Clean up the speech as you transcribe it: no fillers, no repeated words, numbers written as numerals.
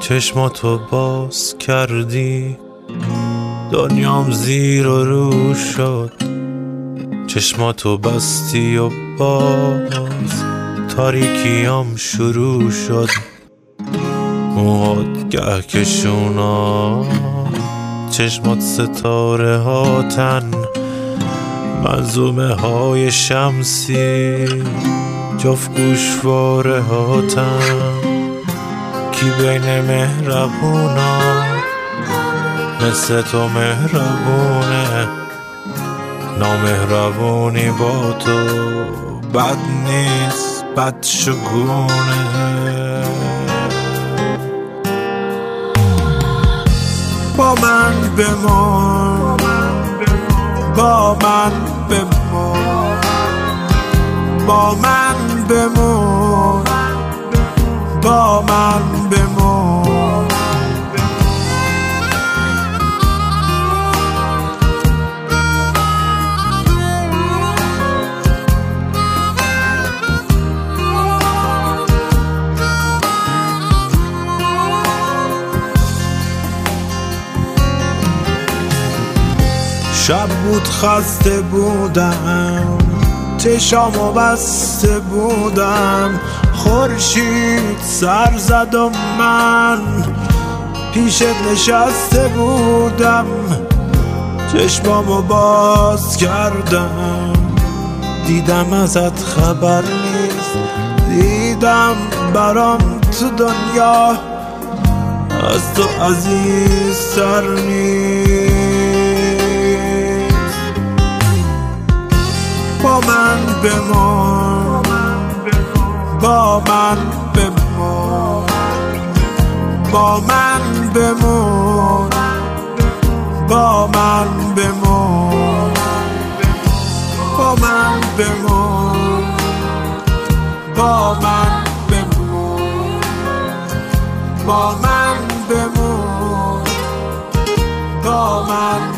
چشماتو باز کردی، دنیام زیر و رو شد. چشماتو بستی و باز تاریکیام شروع شد. موهات گهکشونا، چشمات ستاره هاتن، منظومه های شمسی جفت گوشواره هاتن. کی بین مهربونا مثل تو مهربونه، نامهربونی با تو بد نیست، بد شگونه. با من بمان، با من بمان، با من بمان، با من بمان. شب بود خسته بودم، چشامو بسته بودم، خورشید سر زد و من پیشت نشسته بودم. چشمامو باز کردم، دیدم ازت خبر نیست، دیدم برام تو دنیا از تو عزیزتر نیست. با من بمان، با من بمان، با من بمان، با من بمان، با من بمان، با من بمان، با من بمان، با من